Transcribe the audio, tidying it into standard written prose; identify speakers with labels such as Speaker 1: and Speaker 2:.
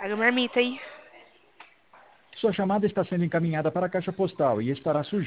Speaker 1: Paga a marmita aí.
Speaker 2: Sua chamada está sendo encaminhada para a caixa postal e estará sujeita